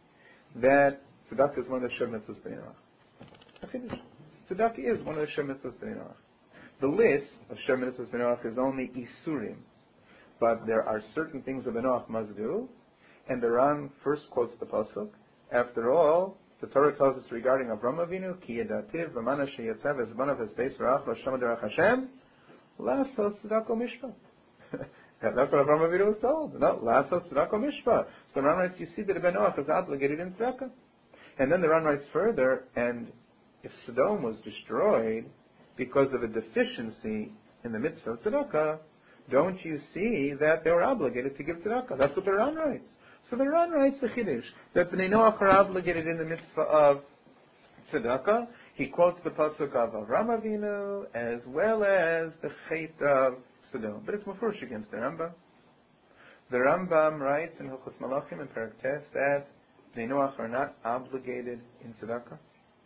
that tzedakah is one of the Shev mitzvahs Bnei Noach. I finish. Tzedakah is one of the Shev mitzvahs Bnei Noach. The list of Shev mitzvahs Bnei Noach is only Isurim, but there are certain things that Bnei Noach must do, and the Ran first quotes the Pasuk. After all, the Torah tells us regarding Avram Avinu, Ki yedativ v'mana sheyatzav ezbanav ezbeis rach l'shama derech Hashem, lasos tzedakah mishpat. That's what Avram Avinu was told. No, lasos tzedakah mishpat. So the Ran writes, you see that Bnei Noach is obligated in tzedakah. And then the Ran writes further, and if Sodom was destroyed because of a deficiency in the mitzvah of tzedakah, don't you see that they were obligated to give tzedakah? That's what the Ran writes. So the Ran writes the Chiddush, that Bnei Noach are obligated in the mitzvah of tzedakah. He quotes the pasuk of Avram Avinu as well as the Chet of Sodom. But it's mafurish against the Rambam. The Rambam writes in Hilchos Malachim in Perek Tes that Bnei Noach are not obligated in tzedakah.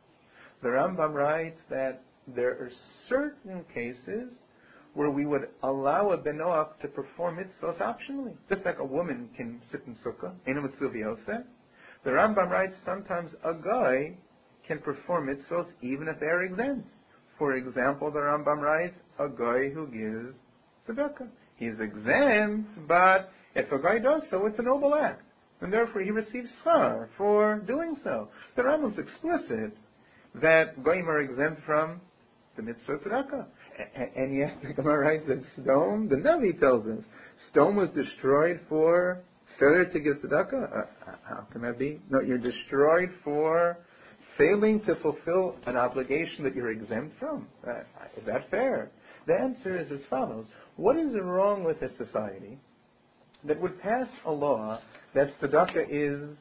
The Rambam writes that there are certain cases where we would allow a Ben Noach to perform mitzvahs optionally. Just like a woman can sit in sukkah, ena mitzvah v'yoseh. The Rambam writes sometimes a guy can perform mitzvahs even if they are exempt. For example, the Rambam writes a guy who gives tzedakah. He's exempt, but if a guy does so, it's a noble act. And therefore he receives schar for doing so. The Rambam's explicit that goyim are exempt from the mitzvah of tzedakah. And yet, the Gemara writes that Sodom, the Navi tells us, Sodom was destroyed for failure to give tzedakah. How can that be? No, you're destroyed for failing to fulfill an obligation that you're exempt from. Is that fair? The answer is as follows. What is wrong with a society that would pass a law that tzedakah is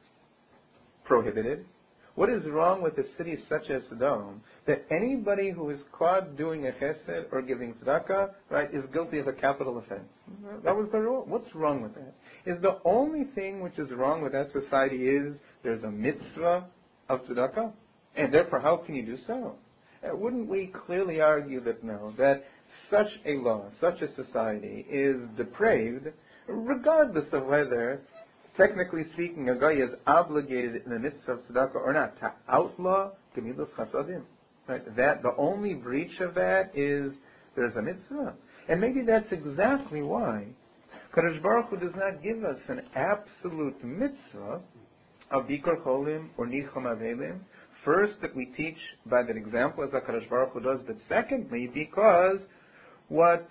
prohibited? What is wrong with a city such as Sodom that anybody who is caught doing a chesed or giving tzedakah, right, is guilty of a capital offense? That was the rule. What's wrong with that? Is the only thing which is wrong with that society is there's a mitzvah of tzedakah? And therefore, how can you do so? Wouldn't we clearly argue that no, that such a law, such a society is depraved, regardless of whether, technically speaking, a guy is obligated in the mitzvah of tzedakah or not, to outlaw gemilas chasadim? Right? That the only breach of that is there's a mitzvah, and maybe that's exactly why Kadosh Baruch Hu does not give us an absolute mitzvah of Bikor Cholim or Nichum Avelim. First, that we teach by that example, as HaKadosh Baruch Hu does, but secondly, because what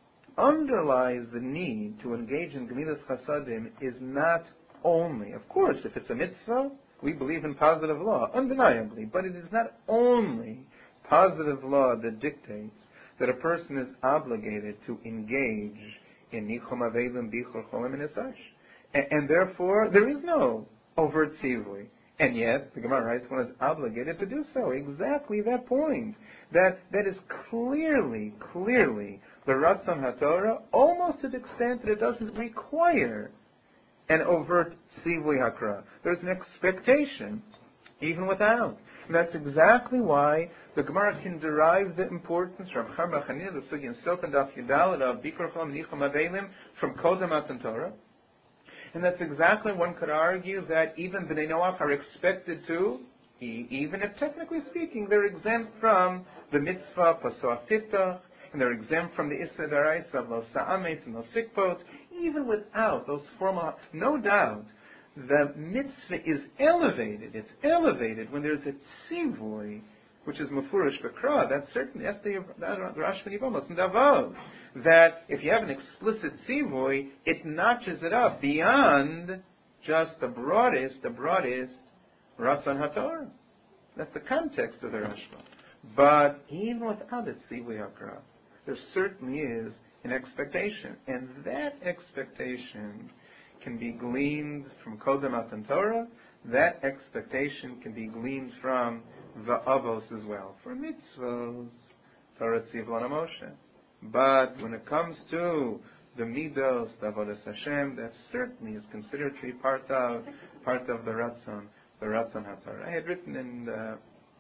underlies the need to engage in Gemilas Chasadim is not only, of course, if it's a mitzvah, we believe in positive law, undeniably, but it is not only positive law that dictates that a person is obligated to engage in Nichum Avelim, Bichor Cholim, and as such. And therefore, there is no overt tzivui And yet, the Gemara writes, one is obligated to do so. Exactly that point. That is clearly the Ratzon HaTorah, almost to the extent that it doesn't require an overt Sivui HaKra. There's an expectation, even without. And that's exactly why the Gemara can derive the importance from Char B'Chanina, the Sugi and Silk and Daf Yudal, of Bikur Cholam Nicham Avelim, from Kodem Matan Torah. And that's exactly one could argue that even Bnei Noach are expected to, even if technically speaking they're exempt from the mitzvah Pasua Tiftach, and they're exempt from the Issa Daraisa of Lo Sa'amet and Lo Sikpot, even without those formal, no doubt, the mitzvah is elevated. It's elevated when there's a tzivui, which is mufurish b'kra. That's certainly, that's the Rosh Hashanah and Davos. That if you have an explicit tzivui, it notches it up beyond just the broadest Ratzon HaTorah. That's the context of the Rashba. But even without it, tzivui hakra, there certainly is an expectation, and that expectation can be gleaned from Kodem Matan Torah. That expectation can be gleaned from the Avos as well. For mitzvahs, Torah Tziv Lana Moshe. But when it comes to the Midos, the Avodas Hashem, that certainly is considered to be part of the Ratzon HaTorah. I had written in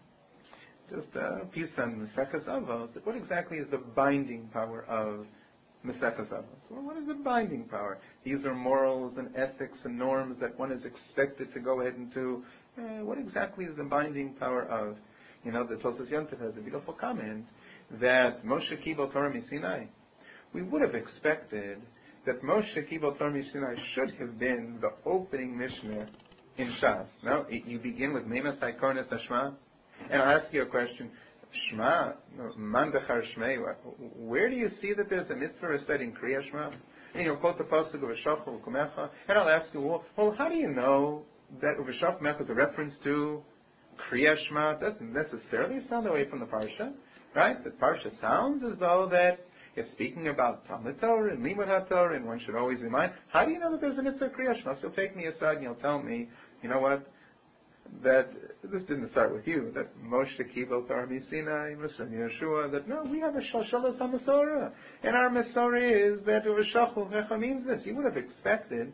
just a piece on Meseches Avos, that what exactly is the binding power of Meseches Avos? Well, what is the binding power? These are morals and ethics and norms that one is expected to go ahead and do. What exactly is the binding power of? The Tosas Yontif has a beautiful comment that Moshe Kibel Torah Misinai. We would have expected that Moshe Kibel Torah Misinai should have been the opening Mishnah in Shas. Now, you begin with Memas Haikornes Hashma, and I'll ask you a question. Shema, Mandachar Shmei, where do you see that there's a mitzvah reciting Kriya Shema? And you'll quote the pasuk of V'shach U'kumecha, and I'll ask you, well, how do you know that V'shach U'kumecha is a reference to Kriya Shema? It doesn't necessarily sound away from the Parsha, right? The Parsha sounds as though that it's speaking about Talmud Torah and Limud HaTorah, and one should always remind. How do you know that there's a mitzvah Kriya Shema? So you'll take me aside and you'll tell me, you know what? That this didn't start with you, that Moshe Kibel Torah Misinai, Musa Yeshua, that no, we have a Shalshalas HaMasorah, and our Masorah is that V'shach U'kumecha means this. You would have expected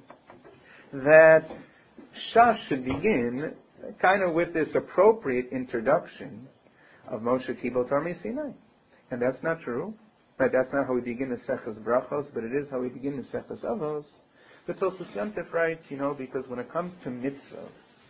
that Shas should begin kind of with this appropriate introduction of Moshe Kibel Torah Misinai. And that's not true. Right? That's not how we begin the Seches Brachos, but it is how we begin the Seches Avos. The Tosas Yontif writes, because when it comes to mitzvahs,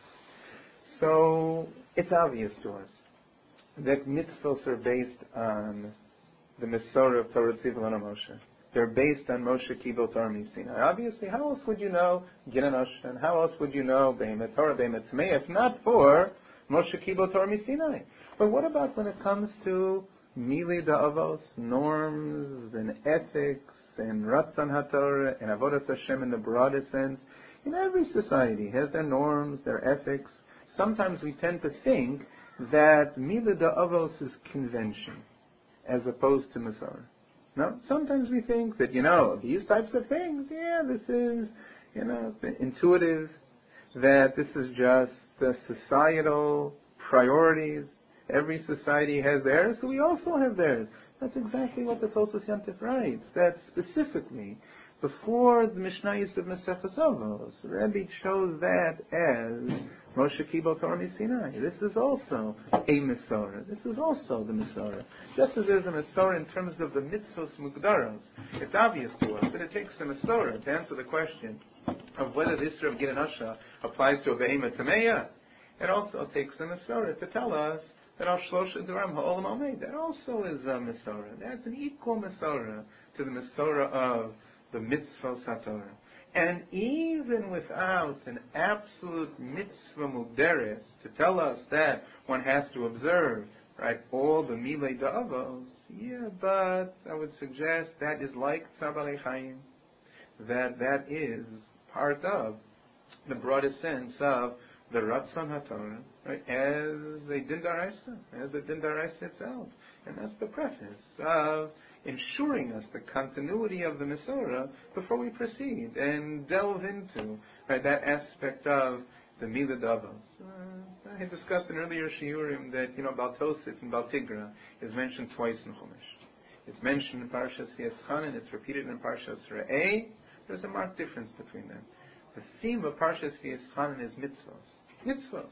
so it's obvious to us that mitzvahs are based on the Mesorah of Torah Tziv Lana Moshe. They're based on Moshe Kibel Torah Misinai. Obviously, how else would you know Gin and how else would you know Behemet Torah, Behemet Tzmei, if not for Moshe Kibel Torah Misinai? But what about when it comes to Mili Da'avos, norms and ethics and Ratzon HaTorah and Avodas Hashem in the broadest sense? Every society has their norms, their ethics. Sometimes we tend to think that Mila Da'avos is convention, as opposed to Masorah. No, sometimes we think that, these types of things, this is, intuitive, that this is just the societal priorities. Every society has theirs, so we also have theirs. That's exactly what the Tosas Yontif writes, that specifically, before the Mishnayos of Meseches Avos, Rebbe chose that as Moshe Kibel Torah Misinai. This is also a Mesorah. This is also the Mesorah. Just as there's a Mesorah in terms of the mitzvos mugdaros, it's obvious to us that it takes a Mesorah to answer the question of whether the Isra of Gin and Asha applies to a Behemoth Tameya. It also takes a Mesorah to tell us that Al Shlosh Duram Ha'olam Omeid, that also is a Mesorah. That's an equal Mesorah to the Mesorah of the mitzvahs HaTorah. And even without an absolute mitzvah mugderes to tell us that one has to observe, right, all the milei da'avos, but I would suggest that is like Tzar Balei Chaim, that is part of the broadest sense of the Ratzon HaTorah, right, as a Din Daraisa itself. And that's the preface of ensuring us the continuity of the Mesorah before we proceed and delve into, right, that aspect of the Midah Davos. I had discussed in earlier shiurim that, Baal Tosif and Baal Tigra is mentioned twice in Chumash. It's mentioned in Parshas V'eschanan, it's repeated in Parshas Re'eh. There's a marked difference between them. The theme of Parshas V'eschanan is mitzvos. Mitzvos.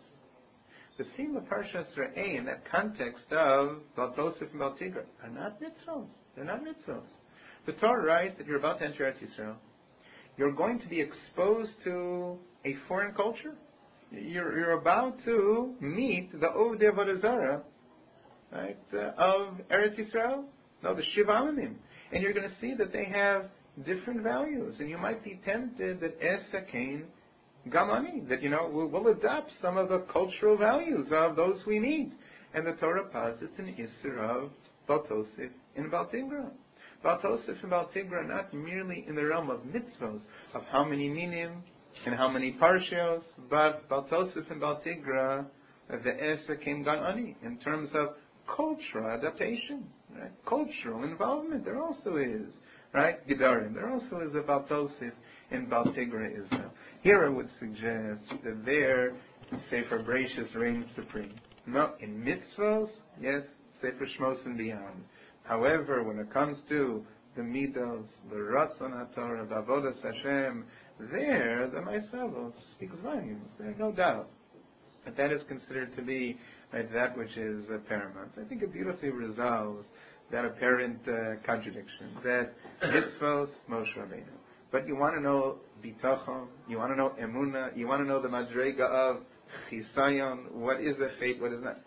The theme of Parshas Re'eh in that context of Baal Tosif and Baal Tigra are not mitzvos. They're not mitzvos. The Torah writes that you're about to enter Eretz Yisrael. You're going to be exposed to a foreign culture. You're about to meet the Ovdei Avodah Zarah, right, of Eretz Yisrael. No, the Shiva Amimim. And you're going to see that they have different values. And you might be tempted that Esakain Gamani, that, we'll adopt some of the cultural values of those we meet. And the Torah posits an Isser of Baal Tosif and Baal Tigra. Baal Tosif and Baal Tigra are not merely in the realm of mitzvos, of how many minim and how many parshios, but Baal Tosif and Baal Tigra, the Esakain Gamani, in terms of cultural adaptation, right? Cultural involvement, there also is, right? Gedarim, there also is a Baal Tosif and Baal Tigra Israel. Here I would suggest that there Sefer Bereshis reigns supreme. No, in mitzvos, yes, Sefer Shmos and beyond. However, when it comes to the midos, the Ratzon HaTorah, the Avodas Hashem, there the Maisavos speaks volumes. There's no doubt. But that is considered to be that which is paramount. I think it beautifully resolves that apparent contradiction, that mitzvos, Moshe Rabbeinu. But you want to know bitachon, you want to know emunah, you want to know the madrega of chisayon, what is a faith, what is not.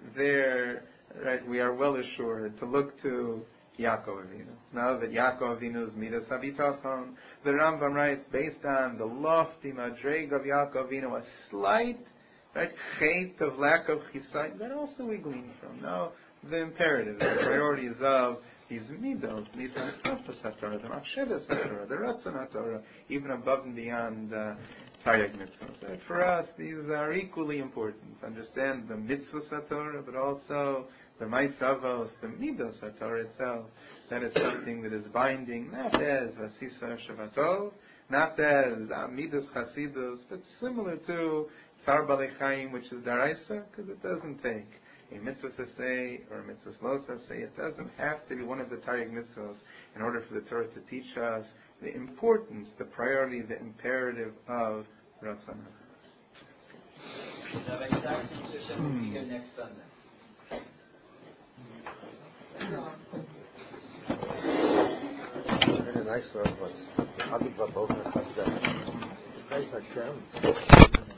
There, right, we are well assured to look to Yaakov Avinu. Now that Yaakov Avinu's midas habitachon, the Rambam writes, based on the lofty madrega of Yaakov Avinu, a slight, right, chait of lack of chisayon, that also we glean from. Now, the imperatives, the priorities of these midos, these Mitzvot HaTorah, the Machshavas HaTorah, the Ratzon HaTorah, even above and beyond Taryag Mitzvot. For us, these are equally important. Understand the Mitzvot HaTorah, but also the Maisavos, the Midos HaTorah itself. That is something that is binding, not as Vasisa Shabbatov, not as Midos Chasidus, but similar to Tzar Balei Chaim, which is Daraisa, because it doesn't take a mitzvah to say or a mitzvah lo to say. It doesn't have to be one of the Taryag mitzvahs in order for the Torah to teach us the importance, the priority, the imperative of Ratzon. Rabbi Saxon, we'll be here next Sunday. Very nice for us. I'll give up both of us. Nice Hashem.